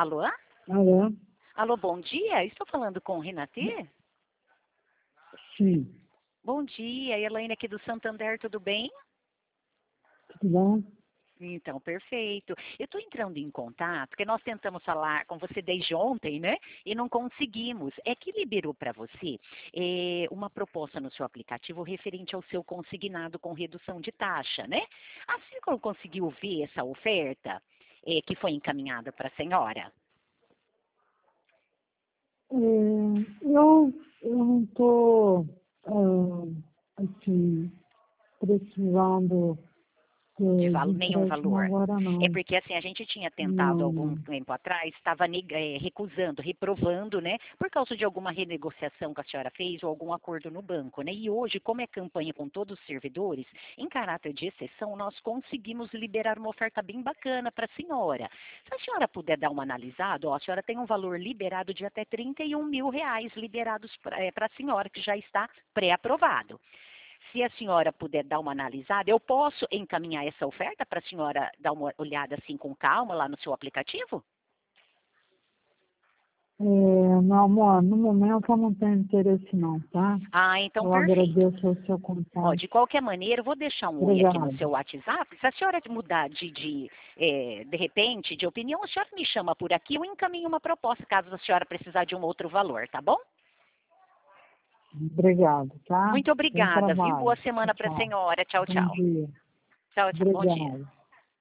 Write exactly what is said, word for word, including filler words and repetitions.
Alô? Alô? Alô, bom dia. Estou falando com o Renatê? Sim. Bom dia, Elaine aqui do Santander, tudo bem? Tudo bom? Então, perfeito. Eu estou entrando em contato, porque nós tentamos falar com você desde ontem, né? E não conseguimos. É que liberou para você eh, uma proposta no seu aplicativo referente ao seu consignado com redução de taxa, né? Assim como conseguiu ver essa oferta eh, que foi encaminhada para a senhora? É, eu, eu não estou, assim, precisando De é, val- de nenhum empréstimo valor. agora, É não. porque assim, a gente tinha tentado Não, algum não. tempo atrás, estava neg- eh, recusando, reprovando, né? Por causa de alguma renegociação que a senhora fez ou algum acordo no banco, né? E hoje, como é campanha com todos os servidores, em caráter de exceção, nós conseguimos liberar uma oferta bem bacana para a senhora. Se a senhora puder dar uma analisada, ó, a senhora tem um valor liberado de até trinta e um mil reais liberados para a senhora, que já está pré-aprovado. Se a senhora puder dar uma analisada, eu posso encaminhar essa oferta para a senhora dar uma olhada assim com calma lá no seu aplicativo? É, meu amor, no momento eu não tenho interesse, não, tá? Ah, então Eu perfeito. agradeço o seu Ó, contato. de qualquer maneira, eu vou deixar um oi aqui no Obrigado. seu WhatsApp. Se a senhora mudar de, de, eh, de repente, de opinião, a senhora me chama por aqui, eu encaminho uma proposta, caso a senhora precisar de um outro valor, tá bom? Obrigado, tá? Muito Bom obrigada, viu? Boa trabalho. Tchau, semana para a tchau. senhora. Tchau, Bom tchau. dia. Tchau, tchau. Bom dia. Obrigado.